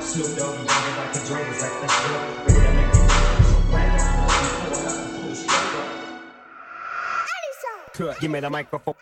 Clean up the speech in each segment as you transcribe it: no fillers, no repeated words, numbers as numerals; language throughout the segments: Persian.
Snoop Dogg, you talking about the Jordans like that's real. Ready to make it right now. Give me the microphone.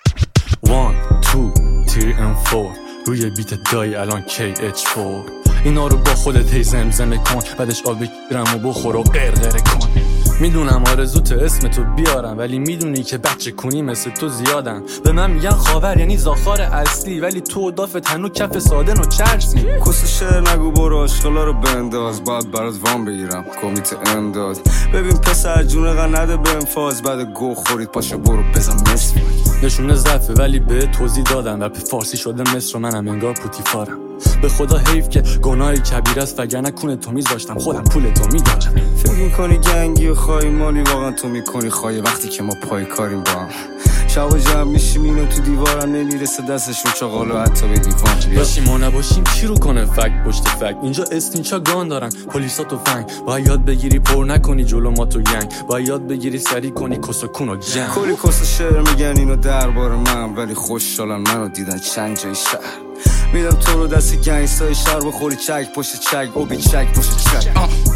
1 2 3 and 4 روی بیت دای الان KH4 اینا رو با خودت هی زمزمه کن بعدش آب بگیرم و بخور و قرقره کن میدونم آرزوت اسم تو بیارم ولی میدونی که بچه کنی مثل تو زیادن به من میگن خاور یعنی زاخار اصلی ولی تو دافت هنو کف سادن و چرسی کس شعر نگو برو عشقلا رو بنداز باید برات وام بگیرم کمیته امداد ببین پسر جون نده به انفاز بعد گو خورید پاشو برو بزن مصر نشونه ضعفه ولی به توضیح دادن رپ فارسی شده مصر و منم انگار پوتیفارم به خدا حیف که گناهی کبیر است وگرنه کونه تو میذاشتم خودم پول تو میدارم فکر میکنی گنگی و خواهی مالی واقعا تو میکنی خواهی وقتی که ما پای کاریم با هم شب جمع میشیم اینو تو دیوارم نمیرسه دستشون چاقالو حتی به دیوان باشیم و نباشیم چی رو کنه فک پشت فک اینجا استینچا گان دارن پلیسا تو فنگ باید یاد بگیری پر نکنی جلو ما تو گنگ باید یاد بگیری سری کنی کس و کون و جنگ کلی کس شعر میگن اینو دربار من ولی خوشحالن منو دیدن چند جای شهر میدم تو رو دست گنگستای شهر بخوری چک پشت چک اوبی چک پشت چک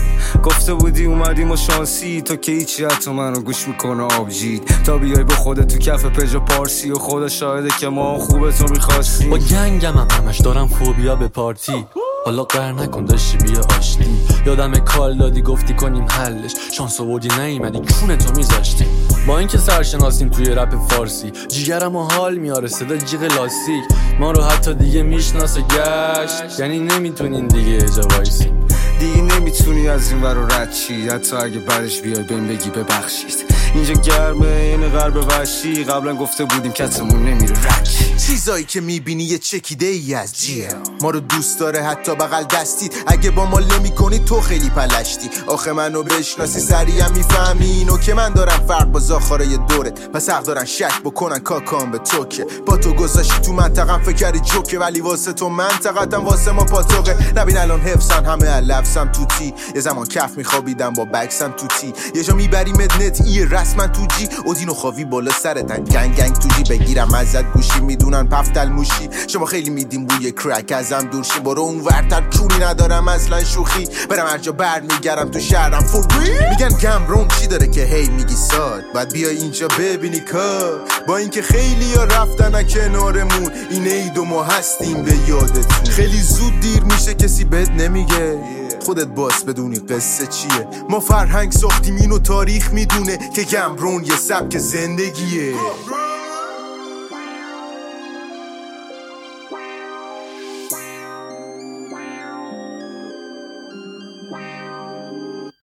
گفته بودی اومدیم و شانسی تو که هیچی حتی منو گوش میکنه آبجید تا بیای به خودت تو کف پجا پارسی و خدا شاهده که ما خوبه تو میخواستی با گنگم همش دارم فوبیا به پارتی حالا قهر نکن داشتی بیا آشتی یادم کال دادی گفتی کنیم حلش شانس آوردی نیومدی کونه تو میذاشتی با اینکه سرشناسیم توی رپ فارسی جیگرم و حال میاره صدا جیغ لاستیک ما رو حتی دیگه میشناسه گشت یعنی نمیتونین دیگه اجا وایسی دیگه نمیتونی از این ورو رد چی حتی اگه بعدش بیای بهم بگی ببخشید اینجا گرمه این غرب وحشی قبلا گفته بودیم کتمون نمیره رد چیزایی که میبینی یه چکیده ای از جیه ما رو دوست داره حتی بغل دستید اگه با ما نمی‌کنی تو خیلی پلشتی آخه منو بشناسی سریعم میفهمی اینو که من دارم فرق با زاخارای دورت پس حق دارن شک بکنن کاکام به تو که با تو گذاشتی تو منطقم فکر کردی جوکه ولی واسه تو منطقتم واسه ما پاتوقه نبین الان حفظن همه علفسم توتی یه زمان کف میخوابیدم با بکسم توتی یه جا میبریم نت ای رسما تو جی اودینو خواوی بالا سرتن گنگ گنگ تو جی بگیرم ازت گوشی میدونن پفتل موشی شما خیلی میدیم بوی کرک ازم دورشی برو اون ورتر چونی ندارم اصلا شوخی برم هر جا برمیگردم تو شهرم فوری میگن گمرون چی داره که هی میگی ساد بعد بیای اینجا ببینی کار با اینکه خیلی ها رفتن کنارمون این عید و ما هستیم به یادتون خیلی زود دیر میشه کسی بهت نمیگه خودت باس بدونی قصه چیه ما فرهنگ ساختیم اینو تاریخ میدونه که گمرون یه سبک زندگیه